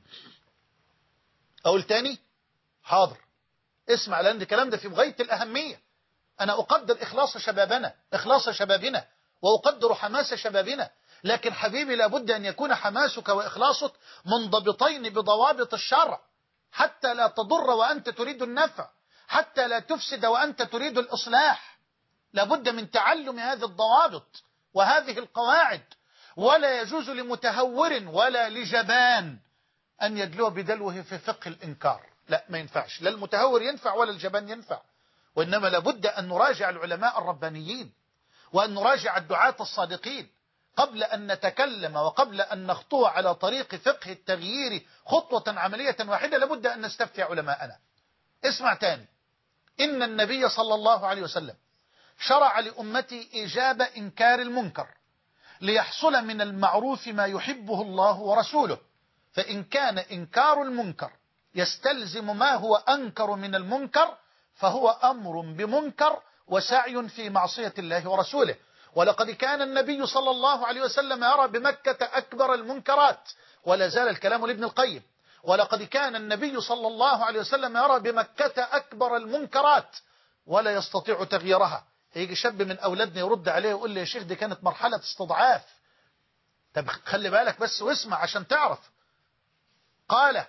أقول تاني؟ حاضر، اسمع، لأن الكلام ده في غاية الأهمية. أنا أقدر إخلاص شبابنا، إخلاص شبابنا، وأقدر حماس شبابنا، لكن حبيبي لابد أن يكون حماسك وإخلاصك منضبطين بضوابط الشرع، حتى لا تضر وأنت تريد النفع، حتى لا تفسد وأنت تريد الإصلاح. لابد من تعلم هذه الضوابط وهذه القواعد. ولا يجوز لمتهور ولا لجبان أن يدلو بدلوه في فقه الإنكار. لا، ما ينفعش، لا المتهور ينفع ولا الجبان ينفع. وإنما لابد أن نراجع العلماء الربانيين، وأن نراجع الدعاة الصادقين قبل أن نتكلم، وقبل أن نخطو على طريق فقه التغيير خطوة عملية واحدة لابد أن نستفتي علماءنا. اسمع تاني: إن النبي صلى الله عليه وسلم شرع لأمتي إيجاب إنكار المنكر ليحصل من المعروف ما يحبه الله ورسوله، فإن كان إنكار المنكر يستلزم ما هو أنكر من المنكر فهو أمر بمنكر وسعي في معصية الله ورسوله. ولقد كان النبي صلى الله عليه وسلم يرى بمكة أكبر المنكرات، ولا زال الكلام لابن القيم: ولقد كان النبي صلى الله عليه وسلم يرى بمكة أكبر المنكرات ولا يستطيع تغييرها. هيجي شاب من أولادنا يرد عليه ويقول لي: يا شيخ دي كانت مرحلة استضعاف. طب خلي بالك بس واسمع عشان تعرف. قال: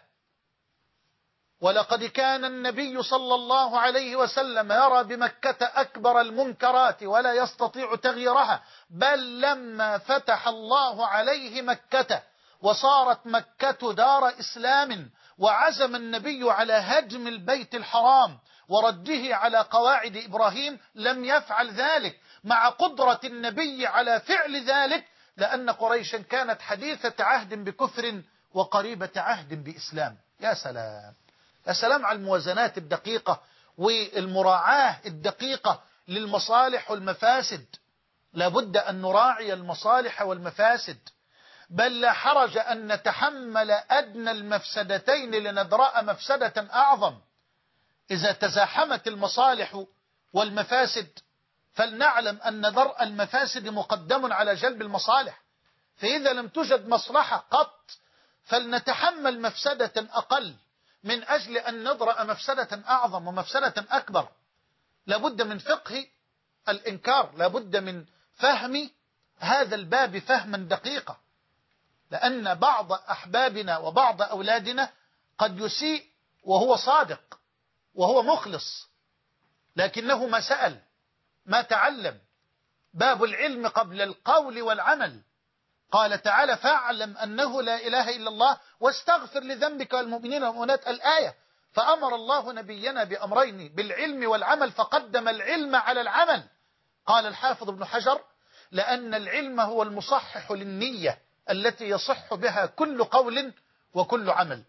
ولقد كان النبي صلى الله عليه وسلم يرى بمكة أكبر المنكرات ولا يستطيع تغييرها، بل لما فتح الله عليه مكة وصارت مكة دار إسلام وعزم النبي على هدم البيت الحرام ورده على قواعد إبراهيم لم يفعل ذلك مع قدرة النبي على فعل ذلك، لأن قريشا كانت حديثة عهد بكفر وقريبة عهد بإسلام. يا سلام، يا سلام على الموازنات الدقيقة والمراعاة الدقيقة للمصالح والمفاسد. لابد أن نراعي المصالح والمفاسد، بل لا حرج أن نتحمل أدنى المفسدتين لندرأ مفسدة أعظم. إذا تزاحمت المصالح والمفاسد فلنعلم أن درء المفاسد مقدم على جلب المصالح، فإذا لم توجد مصلحة قط فلنتحمل مفسدة أقل من أجل أن ندرأ مفسدة أعظم ومفسدة أكبر. لابد من فقه الإنكار، لابد من فهم هذا الباب فهما دقيقا، لأن بعض أحبابنا وبعض أولادنا قد يسيء وهو صادق وهو مخلص، لكنه ما سأل، ما تعلم. باب العلم قبل القول والعمل. قال تعالى: فاعلم أنه لا إله إلا الله واستغفر لذنبك والمؤمنين والمؤمنات، الآية. فأمر الله نبينا بأمرين: بالعلم والعمل، فقدم العلم على العمل. قال الحافظ ابن حجر: لأن العلم هو المصحح للنية التي يصح بها كل قول وكل عمل.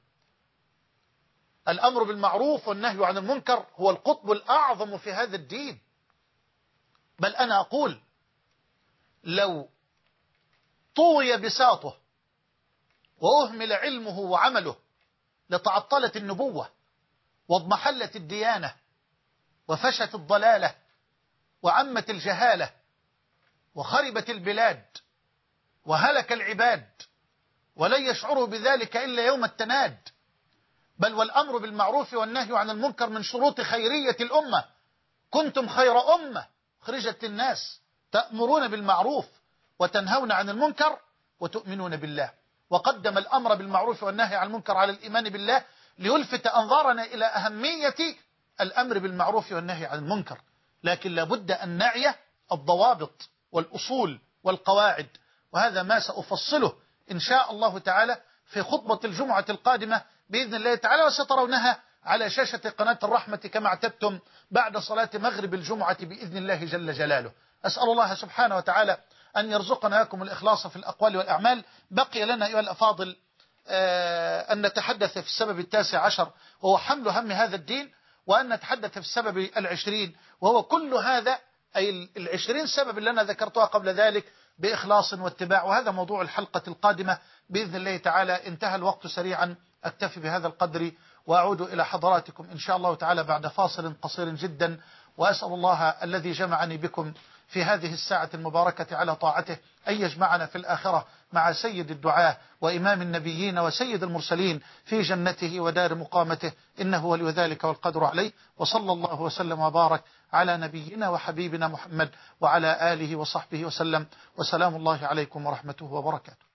الأمر بالمعروف والنهي عن المنكر هو القطب الأعظم في هذا الدين. بل أنا أقول: لو طوي بساطه وأهمل علمه وعمله لتعطلت النبوة واضمحلت الديانة وفشت الضلالة وعمت الجهالة وخربت البلاد وهلك العباد، ولن يشعروا بذلك إلا يوم التناد. بل والأمر بالمعروف والنهي عن المنكر من شروط خيرية الأمة. كنتم خير أمة خرجت للناس تأمرون بالمعروف وتنهون عن المنكر وتؤمنون بالله. وقدم الأمر بالمعروف والنهي عن المنكر على الإيمان بالله ليلفت أنظارنا إلى أهمية الأمر بالمعروف والنهي عن المنكر. لكن لابد أن نعي الضوابط والأصول والقواعد، وهذا ما سأفصله إن شاء الله تعالى في خطبة الجمعة القادمة بإذن الله تعالى، وسترونها على شاشة قناة الرحمة كما اعتدتم بعد صلاة مغرب الجمعة بإذن الله جل جلاله. أسأل الله سبحانه وتعالى أن يرزقنا لكم الإخلاص في الأقوال والأعمال. بقي لنا أيها الأفاضل أن نتحدث في السبب 19 وهو حمل هم هذا الدين، وأن نتحدث في السبب 20 وهو كل هذا، أي 20 سبب اللي أنا ذكرتها قبل ذلك بإخلاص واتباع. وهذا موضوع الحلقة القادمة بإذن الله تعالى. انتهى الوقت سريعا، أكتفي بهذا القدر وأعود إلى حضراتكم إن شاء الله تعالى بعد فاصل قصير جدا. وأسأل الله الذي جمعني بكم في هذه الساعة المباركة على طاعته أن يجمعنا في الآخرة مع سيد الدعاة وإمام النبيين وسيد المرسلين في جنته ودار مقامته، إنه ولي ذلك والقدر عليه. وصلى الله وسلم وبارك على نبينا وحبيبنا محمد وعلى آله وصحبه وسلم، وسلام الله عليكم ورحمته وبركاته.